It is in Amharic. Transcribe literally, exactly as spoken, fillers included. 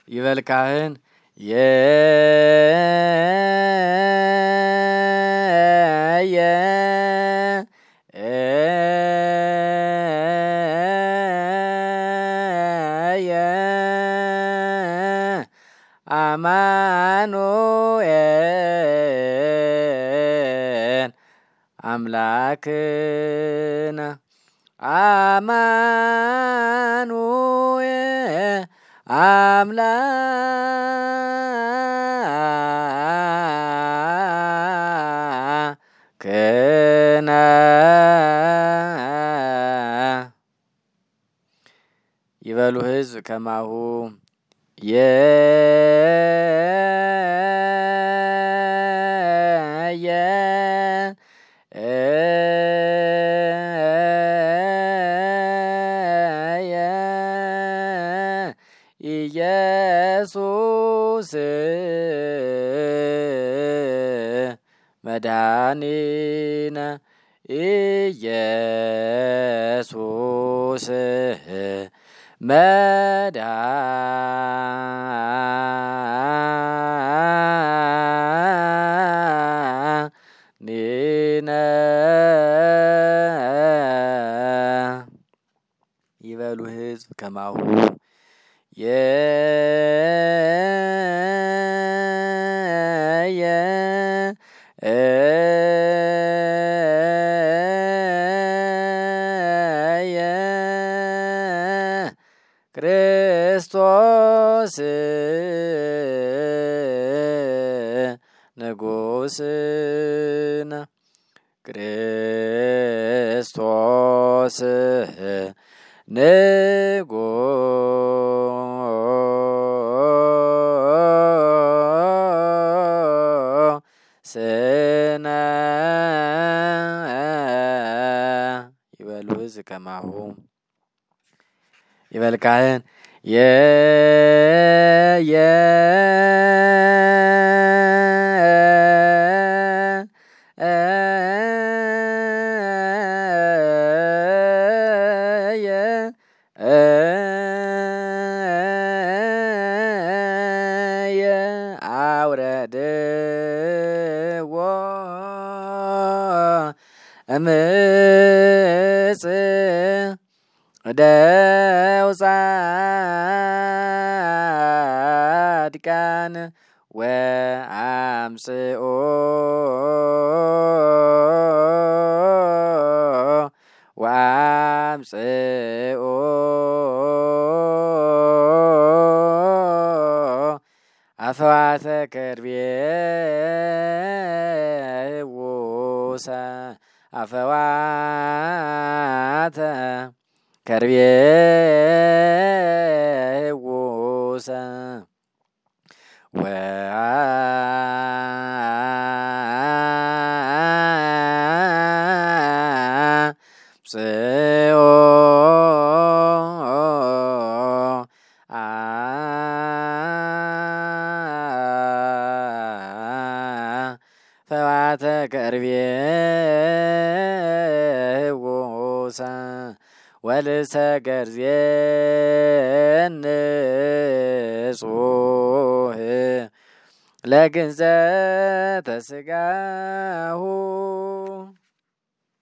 ይበል ካህን የ የ የ አማኑኤል አምላክነ አማኑኤል አምላክነ ይበሉ ሕዝብ ከማሁ የ የ ኢየሱስ መድኃኒነ ኢየሱስ መድኃኒነ ይበሉ ሕዝብ ከማሁ የ የ የ ክርስቶስ ንጉሥነ ክርስቶስ ንጉሥነ ይበሉ ሕዝብ ከማሁ ይበል ካህን የ የ አውረድዎ እምፅ እደው ጻድቃን ወአምጽኦ ወአምጽኦ አፍዋተ ከርቤ ውሳ አፍዋተ ከርቤ ውሳ ወአምጽኦ ፈዋተ ከርቤ ውሳ ወልሰ ገርዜን ንጹህ ለግንዘተ ሥጋሁ